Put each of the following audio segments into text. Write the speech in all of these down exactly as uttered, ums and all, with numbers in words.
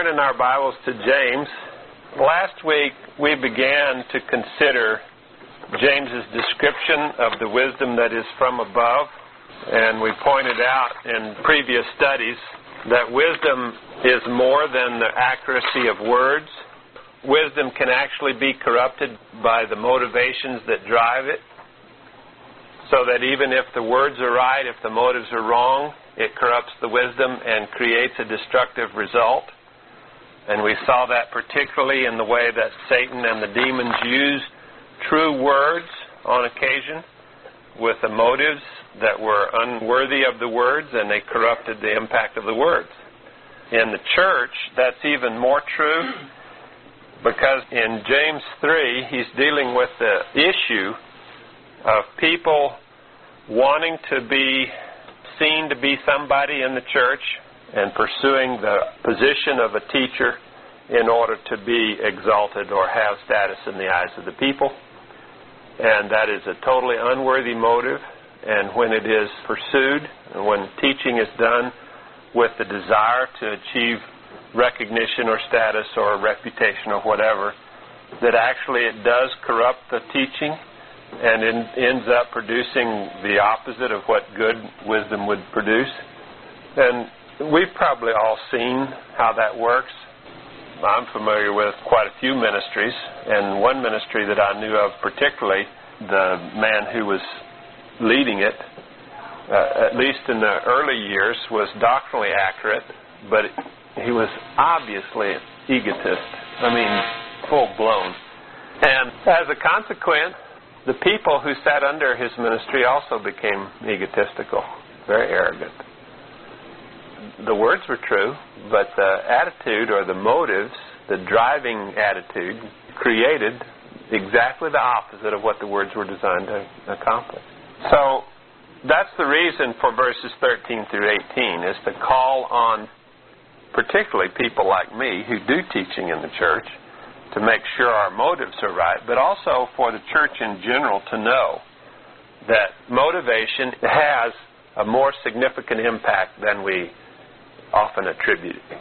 turn in our Bibles to James. Last week we began to consider James's description of the wisdom that is from above, and we pointed out in previous studies that wisdom is more than the accuracy of words. Wisdom can actually be corrupted by the motivations that drive it, so that even if the words are right, if the motives are wrong, it corrupts the wisdom and creates a destructive result. And we saw that particularly in the way that Satan and the demons use true words on occasion with the motives that were unworthy of the words, and they corrupted the impact of the words. In the church, that's even more true, because in James three, he's dealing with the issue of people wanting to be seen to be somebody in the church and pursuing the position of a teacher in order to be exalted or have status in the eyes of the people. And that is a totally unworthy motive. And when it is pursued, and when teaching is done with the desire to achieve recognition or status or reputation or whatever, that actually it does corrupt the teaching and it ends up producing the opposite of what good wisdom would produce. And we've probably all seen how that works. I'm familiar with quite a few ministries, and one ministry that I knew of particularly, the man who was leading it, uh, at least in the early years, was doctrinally accurate, but he was obviously an egotist. I mean, full-blown. And as a consequence, the people who sat under his ministry also became egotistical, very arrogant. The words were true, but the attitude or the motives, the driving attitude, created exactly the opposite of what the words were designed to accomplish. So that's the reason for verses thirteen through eighteen, is to call on particularly people like me who do teaching in the church to make sure our motives are right, but also for the church in general to know that motivation has a more significant impact than we often attribute it.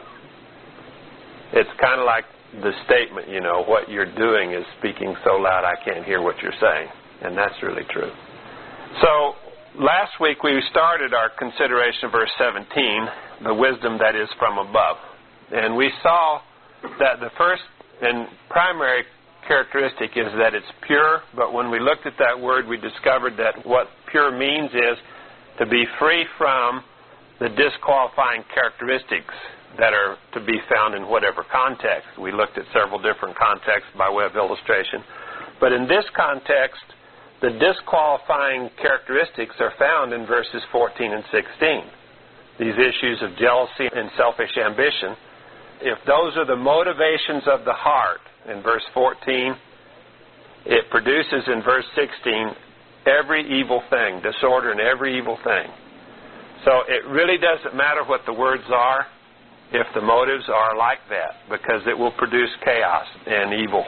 It's kind of like the statement, you know, what you're doing is speaking so loud I can't hear what you're saying. And that's really true. So last week we started our consideration of verse seventeen, the wisdom that is from above. And we saw that the first and primary characteristic is that it's pure, but when we looked at that word, we discovered that what pure means is to be free from the disqualifying characteristics that are to be found in whatever context. We looked at several different contexts by way of illustration. But in this context, the disqualifying characteristics are found in verses fourteen and sixteen. These issues of jealousy and selfish ambition. If those are the motivations of the heart in verse fourteen, it produces in verse sixteen every evil thing, disorder in every evil thing. So it really doesn't matter what the words are if the motives are like that, because it will produce chaos and evil.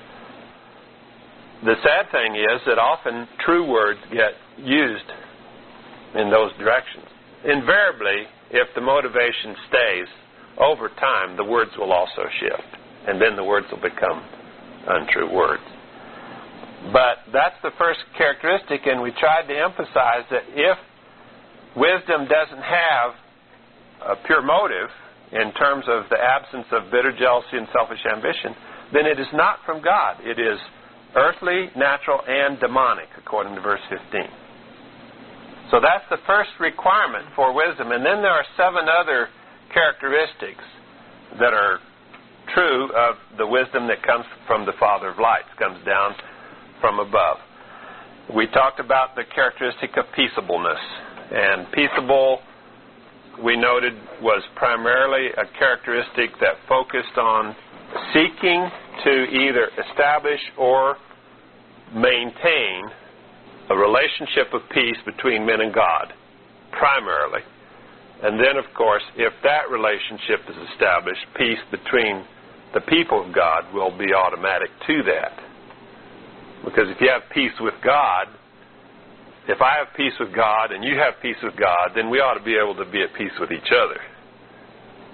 The sad thing is that often true words get used in those directions. Invariably, if the motivation stays, over time the words will also shift, and then the words will become untrue words. But that's the first characteristic, and we tried to emphasize that if wisdom doesn't have a pure motive in terms of the absence of bitter jealousy and selfish ambition, then it is not from God. It is earthly, natural, and demonic, according to verse fifteen. So that's the first requirement for wisdom. And then there are seven other characteristics that are true of the wisdom that comes from the Father of lights, comes down from above. We talked about the characteristic of peaceableness. And peaceable, we noted, was primarily a characteristic that focused on seeking to either establish or maintain a relationship of peace between men and God, primarily. And then, of course, if that relationship is established, peace between the people of God will be automatic to that. Because if you have peace with God, if I have peace with God and you have peace with God, then we ought to be able to be at peace with each other.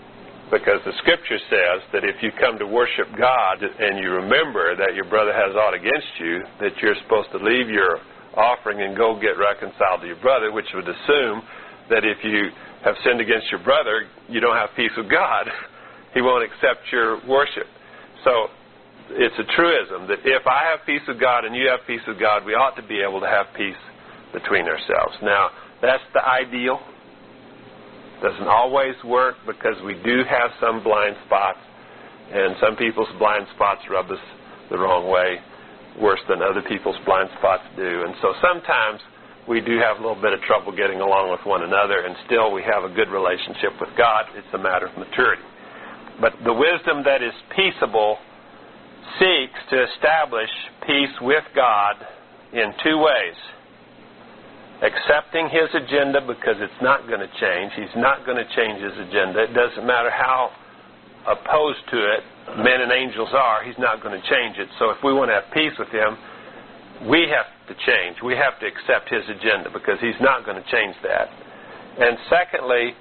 Because the Scripture says that if you come to worship God and you remember that your brother has aught against you, that you're supposed to leave your offering and go get reconciled to your brother, which would assume that if you have sinned against your brother, you don't have peace with God. He won't accept your worship. So it's a truism that if I have peace with God and you have peace with God, we ought to be able to have peace between ourselves. Now, that's the ideal. Doesn't always work because we do have some blind spots, and some people's blind spots rub us the wrong way, worse than other people's blind spots do. And so sometimes we do have a little bit of trouble getting along with one another, and still we have a good relationship with God. It's a matter of maturity. But the wisdom that is peaceable seeks to establish peace with God in two ways. Accepting His agenda because it's not going to change. He's not going to change His agenda. It doesn't matter how opposed to it men and angels are, He's not going to change it. So if we want to have peace with Him, we have to change. We have to accept His agenda because He's not going to change that. And secondly,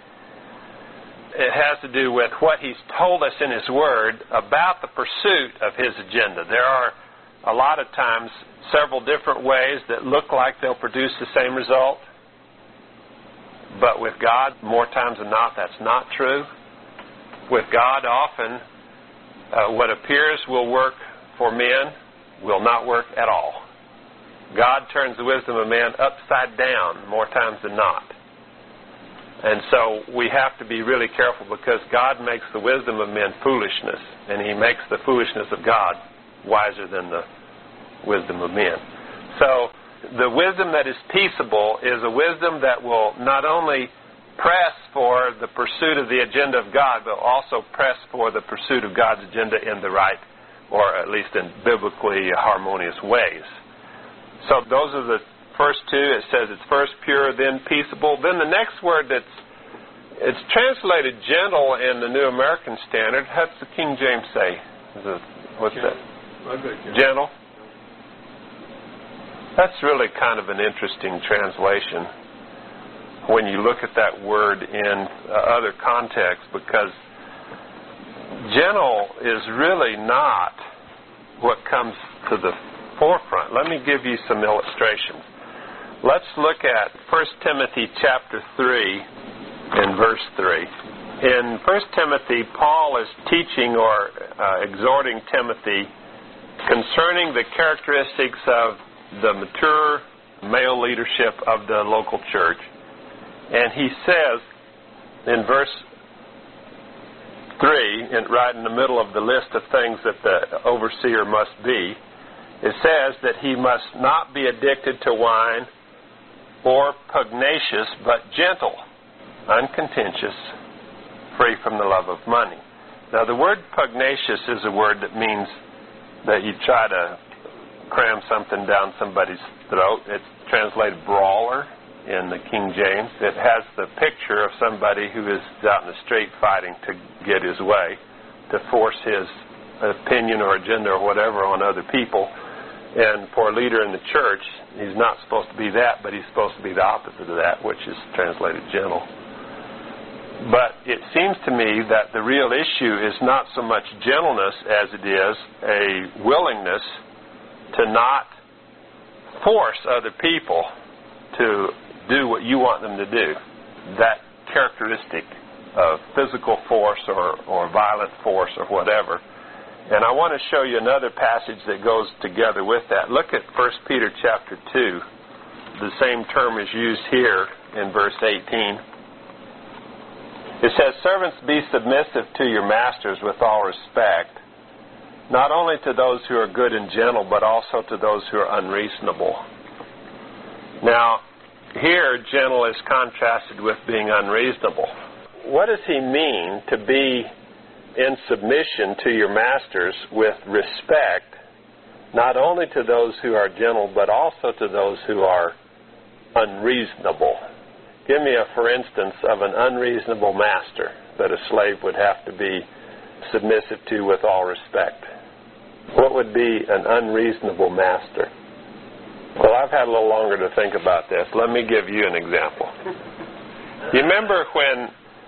it has to do with what He's told us in His Word about the pursuit of His agenda. There are a lot of times several different ways that look like they'll produce the same result. But with God, more times than not, that's not true. With God, often, uh, what appears will work for men will not work at all. God turns the wisdom of man upside down more times than not. And so we have to be really careful because God makes the wisdom of men foolishness, and He makes the foolishness of God wiser than the wisdom of men. So the wisdom that is peaceable is a wisdom that will not only press for the pursuit of the agenda of God, but also press for the pursuit of God's agenda in the right, or at least in biblically harmonious ways. So those are the first two. It says it's first pure, then peaceable. Then the next word that's it's translated gentle in the New American Standard. What's the King James say? Is it, what's that? Gentle. That's really kind of an interesting translation when you look at that word in uh, other contexts, because gentle is really not what comes to the forefront. Let me give you some illustrations. Let's look at First Timothy chapter three and verse three. In First Timothy, Paul is teaching or uh, exhorting Timothy concerning the characteristics of the mature male leadership of the local church. And he says in verse three, and right in the middle of the list of things that the overseer must be, it says that he must not be addicted to wine or pugnacious, but gentle, uncontentious, free from the love of money. Now, the word pugnacious is a word that means that you try to cram something down somebody's throat. It's translated brawler in the King James. It has the picture of somebody who is out in the street fighting to get his way, to force his opinion or agenda or whatever on other people. And for a leader in the church, he's not supposed to be that, but he's supposed to be the opposite of that, which is translated gentle. But it seems to me that the real issue is not so much gentleness as it is a willingness to not force other people to do what you want them to do. That characteristic of physical force or, or violent force or whatever. And I want to show you another passage that goes together with that. Look at First Peter chapter two. The same term is used here in verse eighteen. It says, "Servants, be submissive to your masters with all respect, not only to those who are good and gentle, but also to those who are unreasonable." Now, here, gentle is contrasted with being unreasonable. What does he mean to be in submission to your masters with respect, not only to those who are gentle, but also to those who are unreasonable? Give me a for instance of an unreasonable master that a slave would have to be submissive to with all respect. What would be an unreasonable master? Well, I've had a little longer to think about this. Let me give you an example. You remember when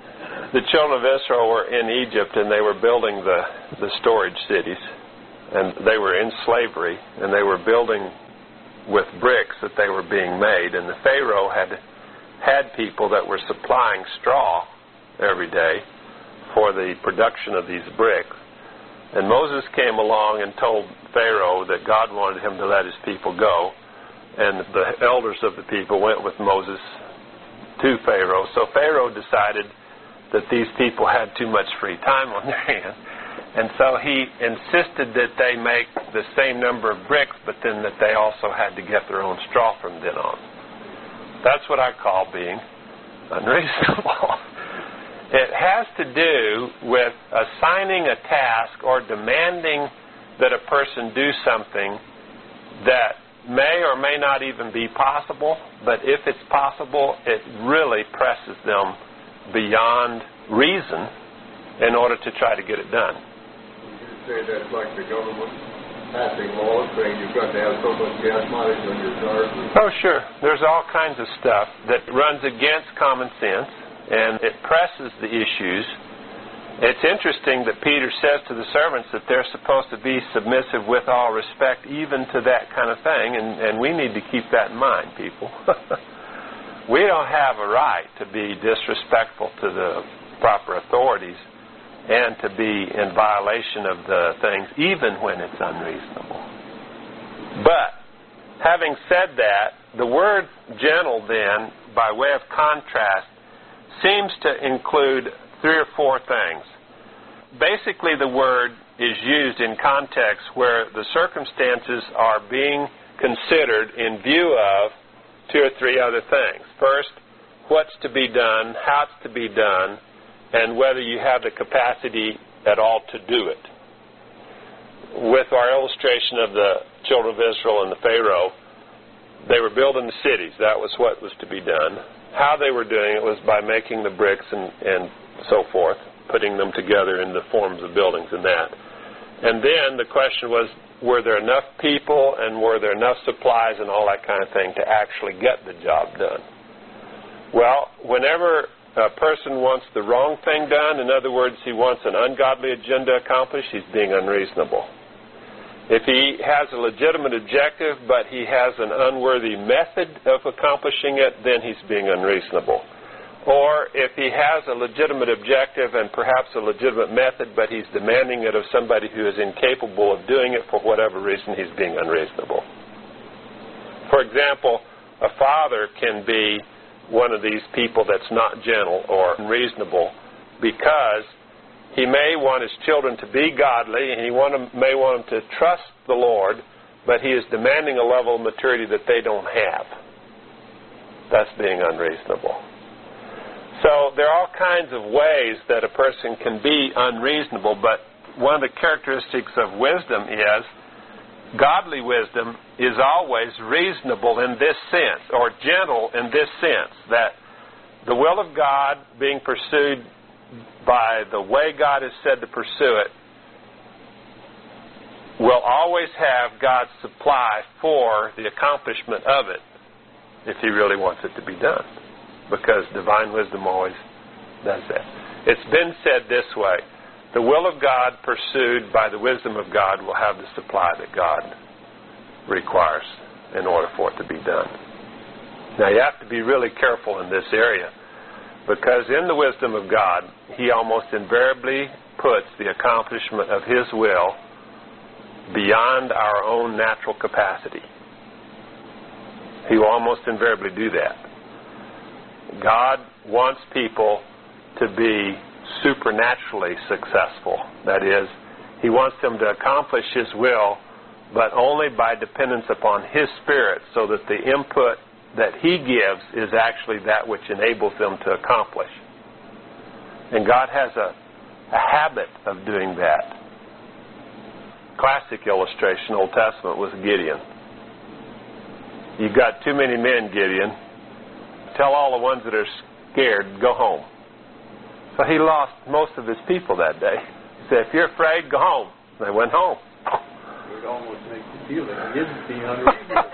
the children of Israel were in Egypt and they were building the, the storage cities. And they were in slavery, and they were building with bricks that they were being made. And the Pharaoh had had people that were supplying straw every day for the production of these bricks. And Moses came along and told Pharaoh that God wanted him to let his people go. And the elders of the people went with Moses to Pharaoh. So Pharaoh decided that these people had too much free time on their hands. And so he insisted that they make the same number of bricks, but then that they also had to get their own straw from then on. That's what I call being unreasonable. It has to do with assigning a task or demanding that a person do something that may or may not even be possible, but if it's possible, it really presses them beyond reason in order to try to get it done. You say that's like the government passing laws saying you've got to have so much gas mileage on your car. Oh, sure. There's all kinds of stuff that runs against common sense, and it presses the issues. It's interesting that Peter says to the servants that they're supposed to be submissive with all respect even to that kind of thing, and, and we need to keep that in mind, people. We don't have a right to be disrespectful to the proper authorities and to be in violation of the things even when it's unreasonable. But, having said that, the word gentle then, by way of contrast, seems to include three or four things. Basically, the word is used in context where the circumstances are being considered in view of two or three other things. First, what's to be done, how it's to be done, and whether you have the capacity at all to do it. With our illustration of the children of Israel and the Pharaoh, they were building the cities. That was what was to be done. How they were doing it was by making the bricks and, and so forth, putting them together in the forms of buildings and that. And then the question was, were there enough people and were there enough supplies and all that kind of thing to actually get the job done? Well, whenever a person wants the wrong thing done, in other words, he wants an ungodly agenda accomplished, he's being unreasonable. If he has a legitimate objective, but he has an unworthy method of accomplishing it, then he's being unreasonable. Or if he has a legitimate objective and perhaps a legitimate method, but he's demanding it of somebody who is incapable of doing it for whatever reason, he's being unreasonable. For example, a father can be one of these people that's not gentle or unreasonable because he may want his children to be godly and he want them, may want them to trust the Lord, but he is demanding a level of maturity that they don't have. That's being unreasonable. So there are all kinds of ways that a person can be unreasonable, but one of the characteristics of wisdom is godly wisdom is always reasonable in this sense, or gentle in this sense, that the will of God being pursued by the way God has said to pursue it will always have God's supply for the accomplishment of it if He really wants it to be done. Because divine wisdom always does that. It's been said this way: the will of God pursued by the wisdom of God will have the supply that God requires in order for it to be done. Now you have to be really careful in this area, because in the wisdom of God, He almost invariably puts the accomplishment of His will beyond our own natural capacity. He will almost invariably do that. God wants people to be supernaturally successful. That is, He wants them to accomplish His will, but only by dependence upon His Spirit, so that the input that He gives is actually that which enables them to accomplish. And God has a, a habit of doing that. Classic illustration, Old Testament, was Gideon. You've got too many men, Gideon. Tell all the ones that are scared, go home. So he lost most of his people that day. He said, if you're afraid, go home. They went home. It almost makes you feel that he isn't being unreasonable.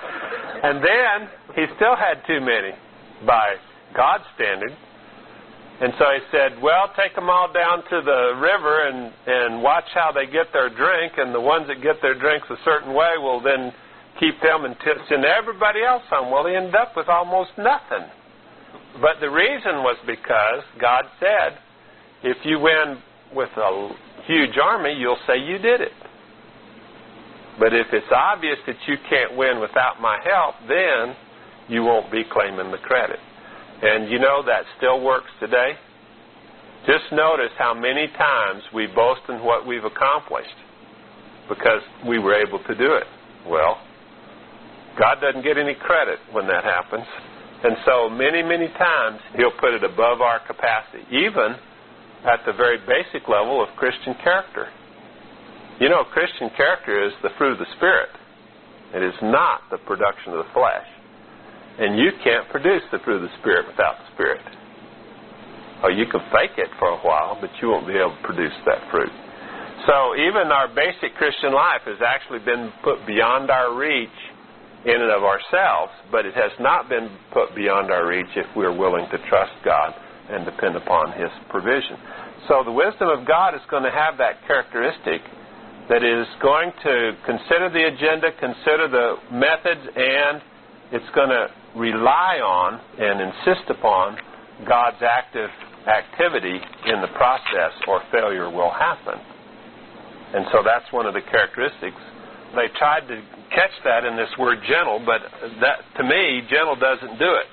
And then he still had too many by God's standard. And so he said, well, take them all down to the river and, and watch how they get their drink, and the ones that get their drinks a certain way will then keep them and t- send everybody else home. Well, he ended up with almost nothing. But the reason was because God said, if you win with a huge army, you'll say you did it. But if it's obvious that you can't win without my help, then you won't be claiming the credit. And you know that still works today. Just notice how many times we boast in what we've accomplished because we were able to do it. Well, God doesn't get any credit when that happens. And so many, many times He'll put it above our capacity, even at the very basic level of Christian character. You know, Christian character is the fruit of the Spirit. It is not the production of the flesh. And you can't produce the fruit of the Spirit without the Spirit. Oh, you can fake it for a while, but you won't be able to produce that fruit. So even our basic Christian life has actually been put beyond our reach in and of ourselves, but it has not been put beyond our reach if we're willing to trust God and depend upon His provision. So the wisdom of God is going to have that characteristic that is going to consider the agenda, consider the methods, and it's going to rely on and insist upon God's active activity in the process, or failure will happen. And so that's one of the characteristics. They tried to catch that in this word gentle, but that, to me, gentle doesn't do it.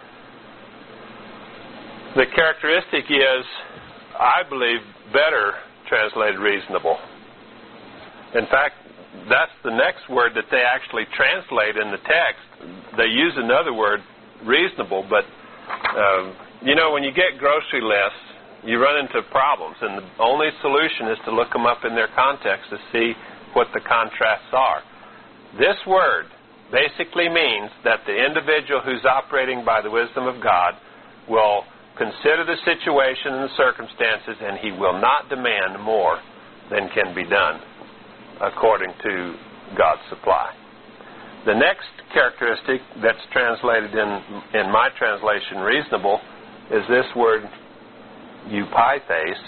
The characteristic is, I believe, better translated reasonable. In fact, that's the next word that they actually translate in the text. They use another word, reasonable, but uh, you know, when you get grocery lists, you run into problems, and the only solution is to look them up in their context to see what the contrasts are. This word basically means that the individual who's operating by the wisdom of God will consider the situation and the circumstances, and he will not demand more than can be done according to God's supply. The next characteristic that's translated in, in my translation, reasonable, is this word, eupathes.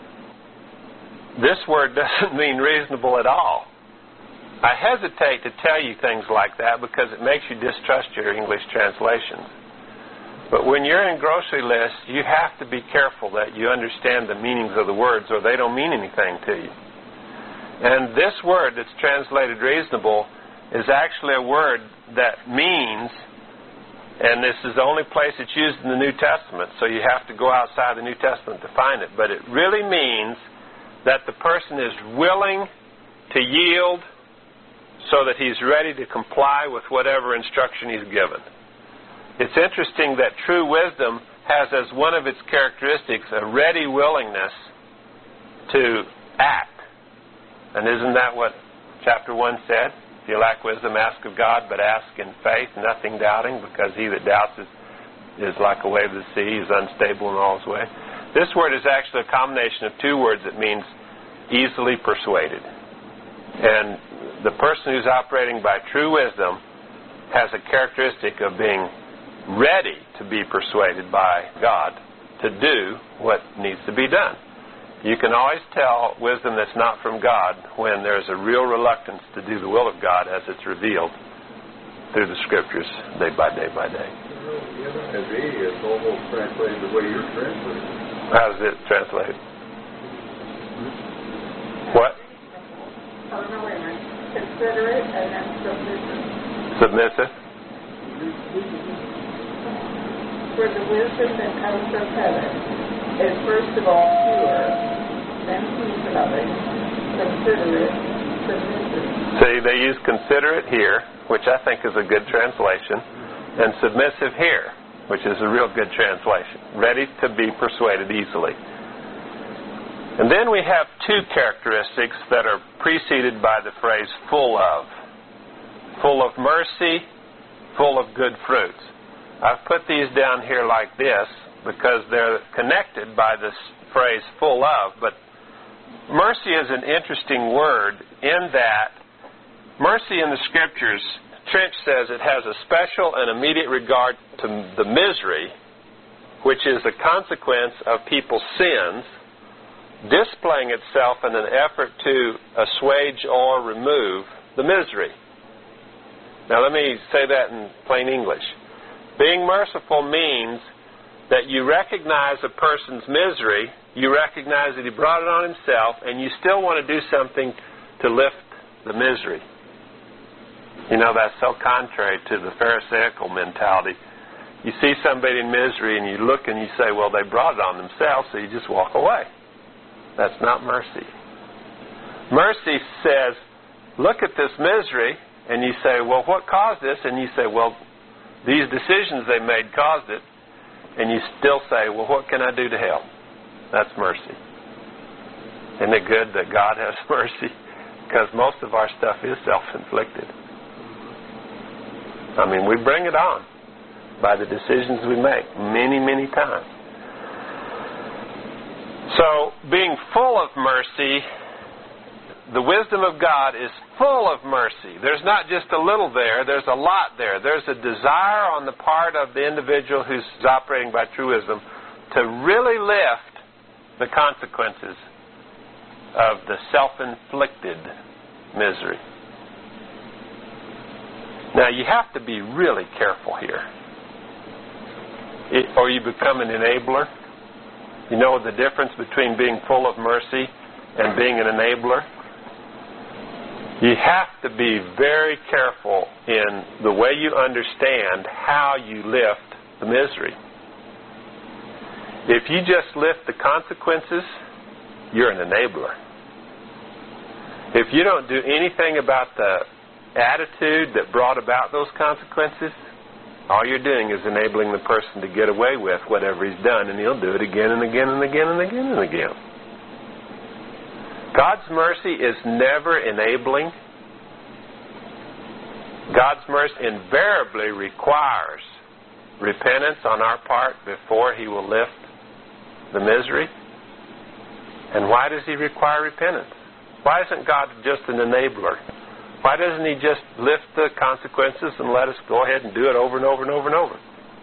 This word doesn't mean reasonable at all. I hesitate to tell you things like that because it makes you distrust your English translations. But when you're in grocery lists, you have to be careful that you understand the meanings of the words, or they don't mean anything to you. And this word that's translated reasonable is actually a word that means, and this is the only place it's used in the New Testament, so you have to go outside the New Testament to find it, but it really means that the person is willing to yield so that he's ready to comply with whatever instruction he's given. It's interesting that true wisdom has as one of its characteristics a ready willingness to act. And isn't that what chapter one said? If you lack wisdom, ask of God, but ask in faith, nothing doubting, because he that doubts is, is like a wave of the sea, is unstable in all his way. This word is actually a combination of two words that means easily persuaded. And the person who's operating by true wisdom has a characteristic of being ready to be persuaded by God to do what needs to be done. You can always tell wisdom that's not from God when there's a real reluctance to do the will of God as it's revealed through the Scriptures day by day by day. As he is almost translated the way you're translating. How does it translate? What? Oh, no, wait a minute. Considerate and then submissive. Submissive? For the wisdom that comes from heaven is first of all pure, then peace-loving, considerate, submissive. See, they use considerate here, which I think is a good translation, and submissive here, which is a real good translation. Ready to be persuaded easily. And then we have two characteristics that are preceded by the phrase full of. Full of mercy, full of good fruits. I've put these down here like this because they're connected by this phrase full of, but mercy is an interesting word in that mercy in the Scriptures, Trench says it has a special and immediate regard to the misery which is a consequence of people's sins, displaying itself in an effort to assuage or remove the misery. Now let me say that in plain English. Being merciful means that you recognize a person's misery, you recognize that he brought it on himself, and you still want to do something to lift the misery. You know, that's so contrary to the Pharisaical mentality. You see somebody in misery and you look and you say, well, they brought it on themselves, so you just walk away. That's not mercy. Mercy says, look at this misery, and you say, well, what caused this? And you say, well, these decisions they made caused it. And you still say, well, what can I do to help? That's mercy. Isn't it good that God has mercy? Because most of our stuff is self-inflicted. I mean, we bring it on by the decisions we make many, many times. So, being full of mercy, the wisdom of God is full of mercy. There's not just a little there, there's a lot there. There's a desire on the part of the individual who's operating by true wisdom to really lift the consequences of the self-inflicted misery. Now, you have to be really careful here, it, or you become an enabler. You know the difference between being full of mercy and being an enabler? You have to be very careful in the way you understand how you lift the misery. If you just lift the consequences, you're an enabler. If you don't do anything about the attitude that brought about those consequences, all you're doing is enabling the person to get away with whatever he's done, and he'll do it again and again and again and again and again. God's mercy is never enabling. God's mercy invariably requires repentance on our part before He will lift the misery. And why does He require repentance? Why isn't God just an enabler? Why doesn't He just lift the consequences and let us go ahead and do it over and over and over and over?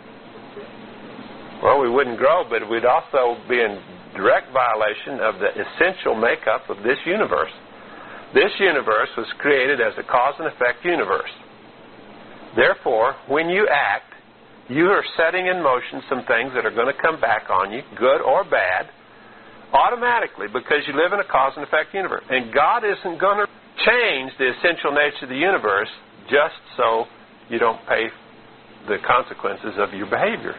Well, we wouldn't grow, but we'd also be in direct violation of the essential makeup of this universe. This universe was created as a cause and effect universe. Therefore, when you act, you are setting in motion some things that are going to come back on you, good or bad, automatically, because you live in a cause and effect universe. And God isn't going to change the essential nature of the universe just so you don't pay the consequences of your behavior.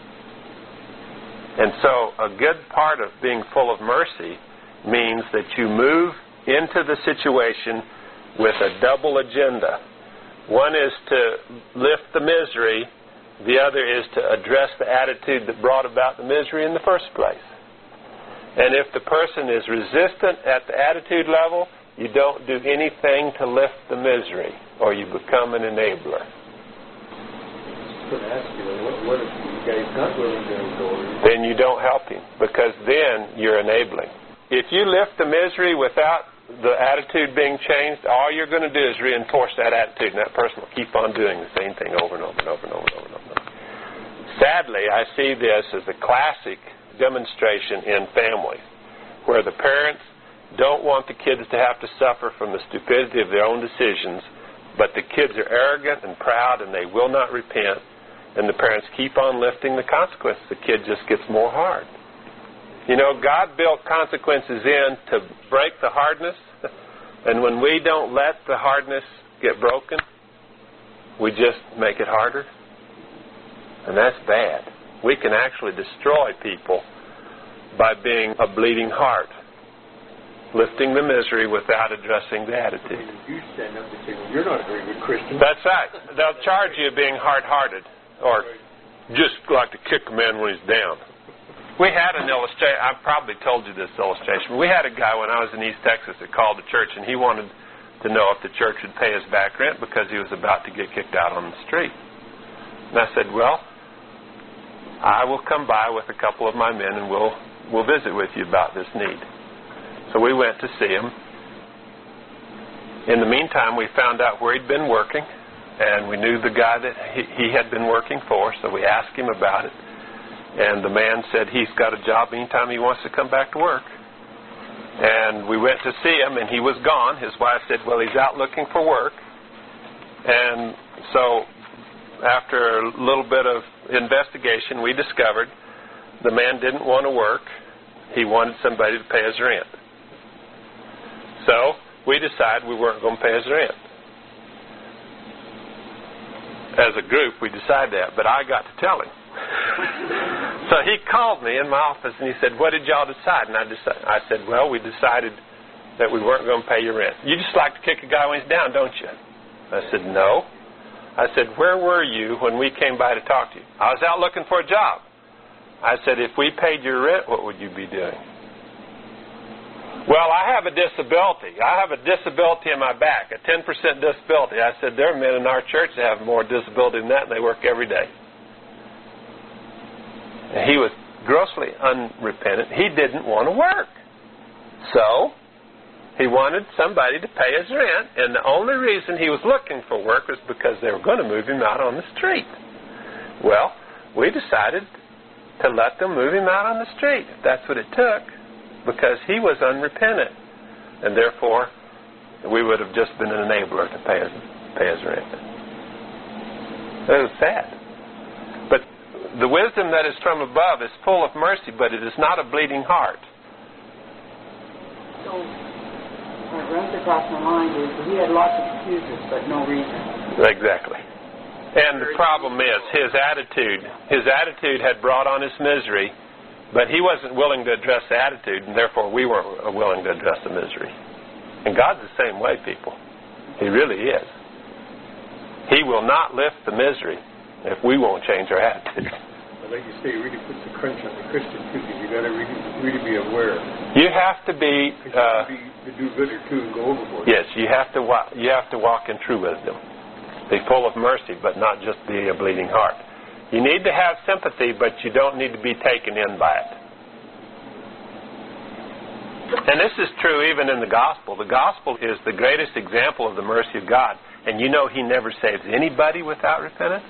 And so a good part of being full of mercy means that you move into the situation with a double agenda. One is to lift the misery. The other is to address the attitude that brought about the misery in the first place. And if the person is resistant at the attitude level, you don't do anything to lift the misery, or you become an enabler. I was going to ask you, what, what if the guy's not willing to go? Then you don't help him, because then you're enabling. If you lift the misery without the attitude being changed, all you're going to do is reinforce that attitude, and that person will keep on doing the same thing over and over and over and over and over and over. Sadly, I see this as a classic demonstration in families, where the parents don't want the kids to have to suffer from the stupidity of their own decisions, but the kids are arrogant and proud, and they will not repent, and the parents keep on lifting the consequences. The kid just gets more hard. You know, God built consequences in to break the hardness, and when we don't let the hardness get broken, we just make it harder. And that's bad. We can actually destroy people by being a bleeding heart, lifting the misery without addressing the attitude. You stand up and say, well, you're not a very good Christian. That's right. They'll charge you of being hard-hearted, or just like to kick a man when he's down. We had an illustration. I've probably told you this illustration. We had a guy when I was in East Texas that called the church, and he wanted to know if the church would pay his back rent because he was about to get kicked out on the street. And I said, well, I will come by with a couple of my men, and we'll we'll visit with you about this need. So we went to see him. In the meantime, we found out where he'd been working, and we knew the guy that he, he had been working for, so we asked him about it. And the man said he's got a job anytime he wants to come back to work. And we went to see him, and he was gone. His wife said, well, he's out looking for work. And so after a little bit of investigation, we discovered the man didn't want to work. He wanted somebody to pay his rent. So we decided we weren't going to pay his rent. As a group, we decided that, but I got to tell him. So he called me in my office and he said, what did y'all decide? And I, decided, I said, well, we decided that we weren't going to pay your rent. You just like to kick a guy when he's down, don't you? I said, no. I said, where were you when we came by to talk to you? I was out looking for a job. I said, if we paid your rent, what would you be doing? Well, I have a disability. I have a disability in my back, a ten percent disability. I said, there are men in our church that have more disability than that, and they work every day. And he was grossly unrepentant. He didn't want to work. So he wanted somebody to pay his rent, and the only reason he was looking for work was because they were going to move him out on the street. Well, we decided to let them move him out on the street, if that's what it took, because he was unrepentant. And therefore, we would have just been an enabler to pay his, pay his rent. It was sad. But the wisdom that is from above is full of mercy, but it is not a bleeding heart. So, what runs across my mind is he had lots of excuses, but no reason. Exactly. And the problem is his attitude. His attitude had brought on his misery, but he wasn't willing to address the attitude, and therefore we weren't willing to address the misery. And God's the same way, people. He really is. He will not lift the misery if we won't change our attitude. But like you say, it really puts a crunch on the Christian too, because you got to really, really be aware. You have to be, uh, be the do-gooder too and go overboard. Yes, you have to wa- you have to walk in true wisdom. Be full of mercy, but not just be a bleeding heart. You need to have sympathy, but you don't need to be taken in by it. And this is true even in the gospel. The gospel is the greatest example of the mercy of God. And you know He never saves anybody without repentance.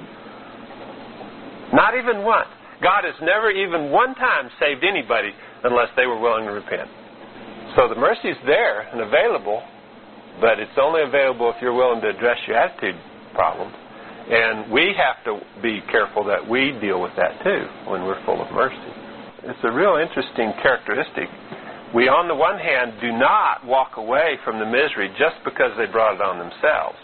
Not even one. God has never even one time saved anybody unless they were willing to repent. So the mercy is there and available, but it's only available if you're willing to address your attitude problems. And we have to be careful that we deal with that too when we're full of mercy. It's a real interesting characteristic. We, on the one hand, do not walk away from the misery just because they brought it on themselves.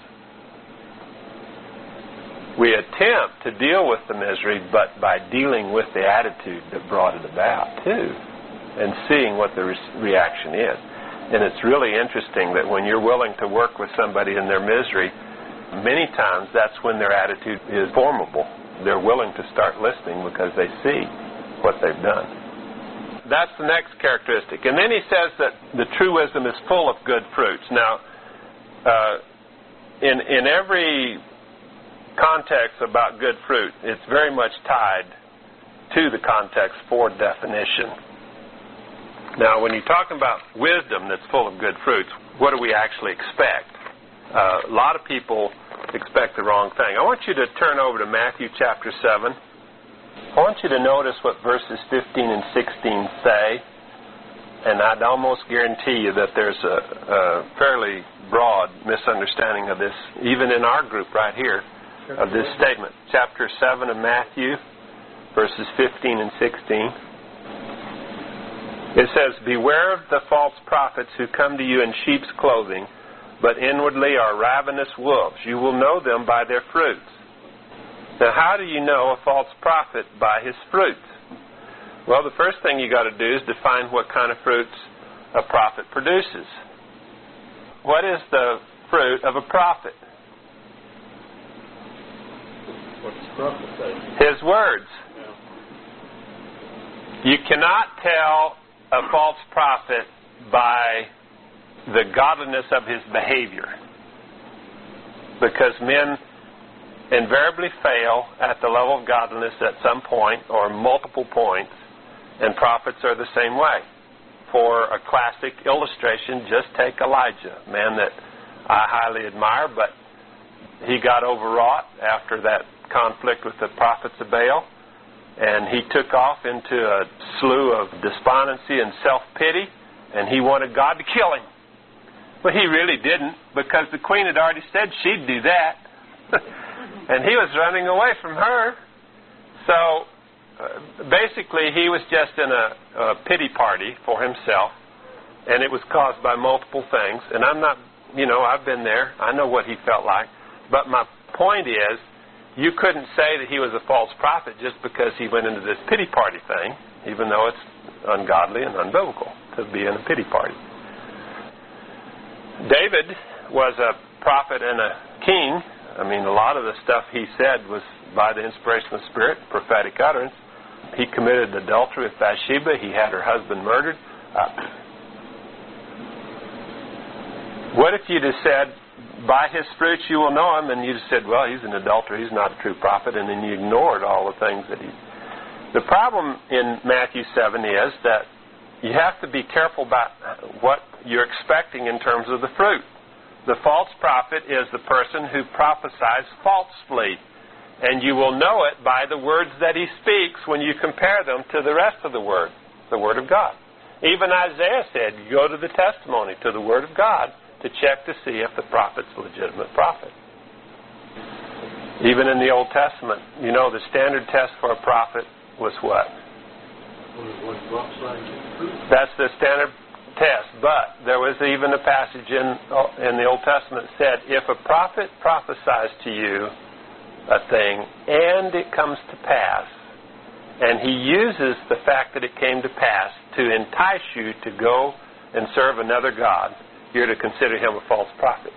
We attempt to deal with the misery, but by dealing with the attitude that brought it about too, and seeing what the re- reaction is. And it's really interesting that when you're willing to work with somebody in their misery, many times that's when their attitude is formable. They're willing to start listening because they see what they've done. That's the next characteristic. And then he says that the true wisdom is full of good fruits. Now, uh, in in every context about good fruit, it's very much tied to the context for definition. Now, when you're talking about wisdom that's full of good fruits, what do we actually expect? Uh, a lot of people expect the wrong thing. I want you to turn over to Matthew chapter seven. I want you to notice what verses fifteen and sixteen say, and I'd almost guarantee you that there's a, a fairly broad misunderstanding of this, even in our group right here, of this statement. Chapter seven of Matthew, verses fifteen and sixteen. It says, "Beware of the false prophets who come to you in sheep's clothing, but inwardly are ravenous wolves. You will know them by their fruits." Now, how do you know a false prophet? By his fruits. Well, the first thing you got to do is define what kind of fruits a prophet produces. What is the fruit of a prophet? What does prophet say? His words. Yeah. You cannot tell a false prophet by the godliness of his behavior, because men invariably fail at the level of godliness at some point or multiple points, and prophets are the same way. For a classic illustration, just take Elijah, a man that I highly admire, but he got overwrought after that conflict with the prophets of Baal, and he took off into a slough of despondency and self-pity, and he wanted God to kill him. But he really didn't, because the queen had already said she'd do that. And he was running away from her. So, uh, basically, he was just in a, a pity party for himself, and it was caused by multiple things. And I'm not, you know, I've been there. I know what he felt like. But my point is, you couldn't say that he was a false prophet just because he went into this pity party thing, even though it's ungodly and unbiblical to be in a pity party. David was a prophet and a king. I mean, a lot of the stuff he said was by the inspiration of the Spirit, prophetic utterance. He committed adultery with Bathsheba. He had her husband murdered. Uh, what if you just said, by his fruits you will know him, and you just said, well, he's an adulterer, he's not a true prophet, and then you ignored all the things that he... The problem in Matthew seven is that you have to be careful about what you're expecting in terms of the fruit. The false prophet is the person who prophesies falsely, and you will know it by the words that he speaks when you compare them to the rest of the Word, the Word of God. Even Isaiah said, you go to the testimony, to the Word of God, to check to see if the prophet's a legitimate prophet. Even in the Old Testament, you know, the standard test for a prophet was what? That's the standard test. But there was even a passage in in the Old Testament that said, if a prophet prophesies to you a thing and it comes to pass, and he uses the fact that it came to pass to entice you to go and serve another god, you're to consider him a false prophet.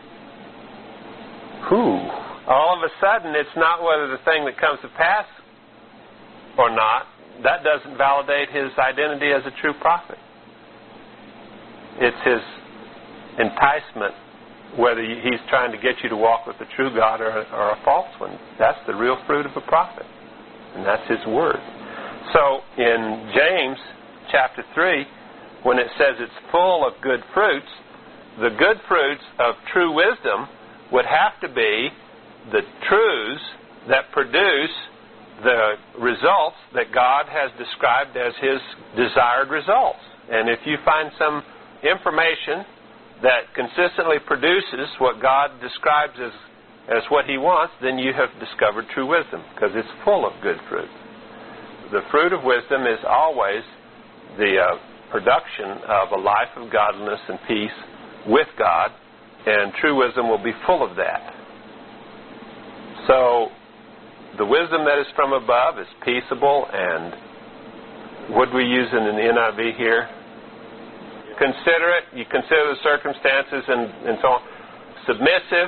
Who? All of a sudden, it's not whether the thing that comes to pass or not. That doesn't validate his identity as a true prophet. It's his enticement, whether he's trying to get you to walk with the true God or, or a false one. That's the real fruit of a prophet. And that's his word. So, in James chapter three, when it says it's full of good fruits, the good fruits of true wisdom would have to be the truths that produce the results that God has described as his desired results. And if you find some information that consistently produces what God describes as, as what he wants, then you have discovered true wisdom, because it's full of good fruit. The fruit of wisdom is always the uh, production of a life of godliness and peace with God, and true wisdom will be full of that. So, the wisdom that is from above is peaceable, and what do we use in the N I V here? Considerate. You consider the circumstances and, and so on. Submissive,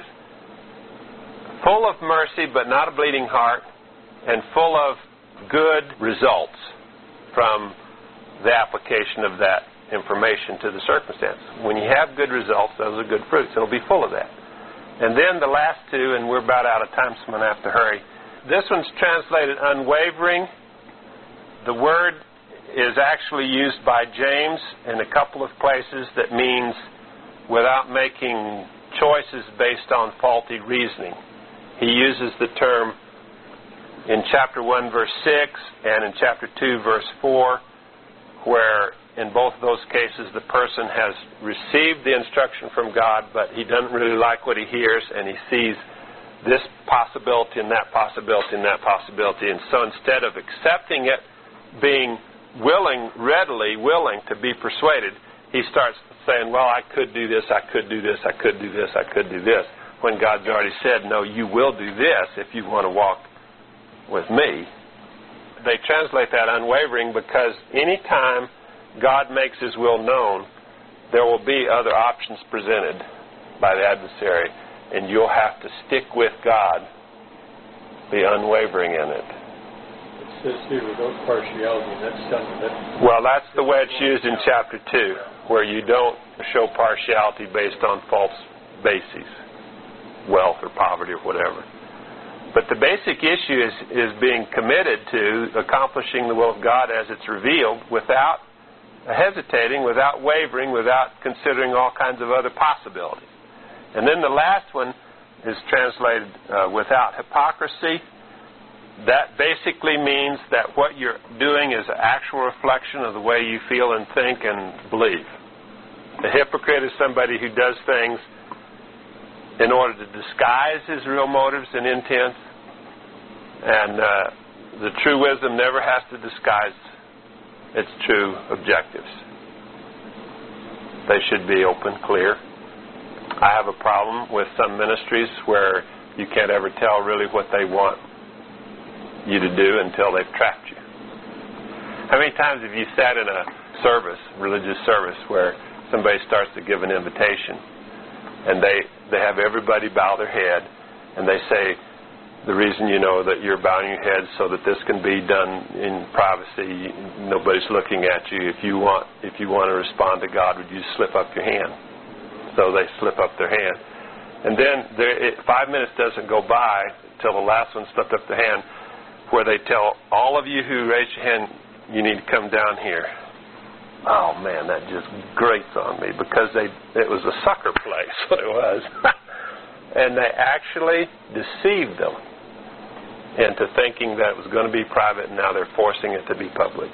full of mercy but not a bleeding heart, and full of good results from the application of that information to the circumstance. When you have good results, those are good fruits. It'll be full of that. And then the last two, and we're about out of time, so I'm going to have to hurry. This one's translated unwavering. The word is actually used by James in a couple of places that means without making choices based on faulty reasoning. He uses the term in chapter one, verse six, and in chapter two, verse four, where in both of those cases the person has received the instruction from God, but he doesn't really like what he hears, and he sees this possibility and that possibility and that possibility. And so instead of accepting it, being willing, readily willing to be persuaded, he starts saying, well, I could do this, I could do this, I could do this, I could do this, when God's already said, no, you will do this if you want to walk with me. They translate that unwavering because any time God makes his will known, there will be other options presented by the adversary, and you'll have to stick with God, be unwavering in it. It says here without partiality, that's something that... Well, that's the way it's used in chapter two, where you don't show partiality based on false bases, wealth or poverty or whatever. But the basic issue is, is being committed to accomplishing the will of God as it's revealed without hesitating, without wavering, without considering all kinds of other possibilities. And then the last one is translated uh, without hypocrisy. that basically means that what you're doing is an actual reflection of the way you feel and think and believe. A hypocrite is somebody who does things in order to disguise his real motives and intents. And uh, the true wisdom never has to disguise its true objectives. They should be open, clear. I have a problem with some ministries where you can't ever tell really what they want you to do until they've trapped you. How many times have you sat in a service, religious service, where somebody starts to give an invitation and they, they have everybody bow their head and they say, the reason you know that you're bowing your head so that this can be done in privacy, nobody's looking at you. If you want, if you want to respond to God, would you slip up your hand? So they slip up their hand. And then there, it, five minutes doesn't go by until the last one slipped up their hand, where they tell all of you who raised your hand, you need to come down here. Oh man, that just grates on me, because they it was a sucker place, what it was. And they actually deceived them into thinking that it was going to be private, and now they're forcing it to be public.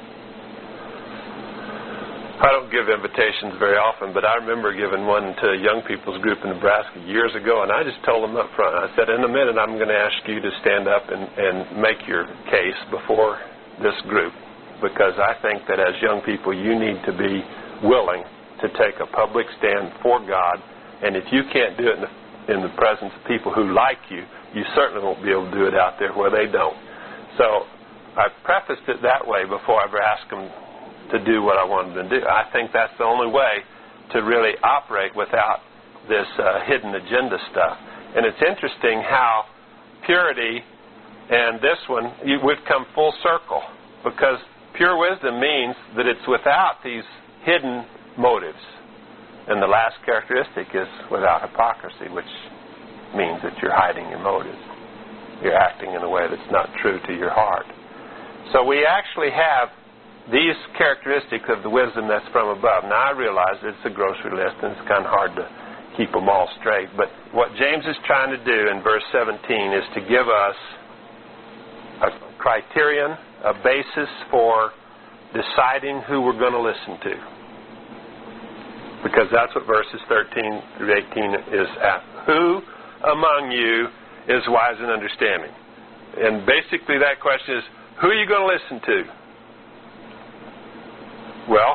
I don't give invitations very often, but I remember giving one to a young people's group in Nebraska years ago, and I just told them up front, I said, in a minute I'm going to ask you to stand up and, and make your case before this group, because I think that as young people you need to be willing to take a public stand for God, and if you can't do it in the, in the presence of people who like you, you certainly won't be able to do it out there where they don't. So I prefaced it that way before I ever asked them to do what I wanted them to do. I think that's the only way to really operate without this uh, hidden agenda stuff. And it's interesting how purity and this one, you would come full circle, because pure wisdom means that it's without these hidden motives. And the last characteristic is without hypocrisy, which means that you're hiding your motives. You're acting in a way that's not true to your heart. So we actually have these characteristics of the wisdom that's from above. Now I realize it's a grocery list and it's kind of hard to keep them all straight, but what James is trying to do in verse seventeen is to give us a criterion, a basis for deciding who we're going to listen to. Because that's what verses thirteen through eighteen is at. Who among you is wise and understanding? And basically that question is, who are you going to listen to? Well,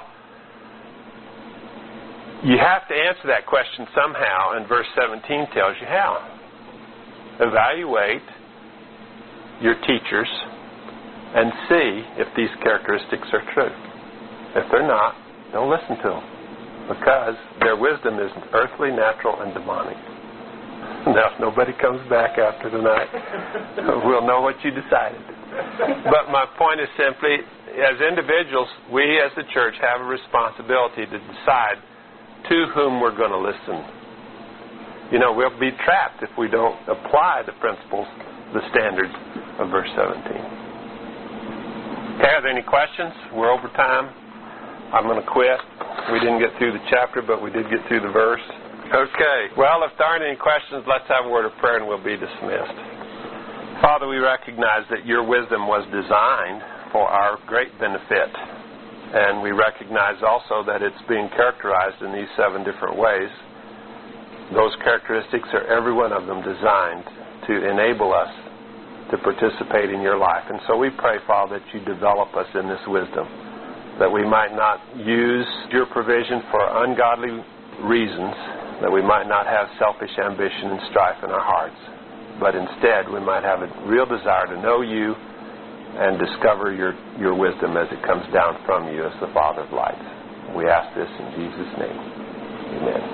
you have to answer that question somehow, and verse seventeen tells you how. Evaluate your teachers and see if these characteristics are true. If they're not, don't listen to them, because their wisdom is earthly, natural, and demonic. Now, if nobody comes back after tonight, we'll know what you decided. But my point is simply, as individuals, we as the church have a responsibility to decide to whom we're going to listen. You know, we'll be trapped if we don't apply the principles, the standards of verse seventeen. Okay, are there any questions? We're over time. I'm going to quit. We didn't get through the chapter, but we did get through the verse. Okay. Well, if there aren't any questions, let's have a word of prayer and we'll be dismissed. Father, we recognize that your wisdom was designed for our great benefit. And we recognize also that it's being characterized in these seven different ways. Those characteristics are, every one of them, designed to enable us to participate in your life. And so we pray, Father, that you develop us in this wisdom, that we might not use your provision for ungodly reasons, that we might not have selfish ambition and strife in our hearts, but instead we might have a real desire to know you and discover your, your wisdom as it comes down from you as the Father of lights. We ask this in Jesus' name. Amen.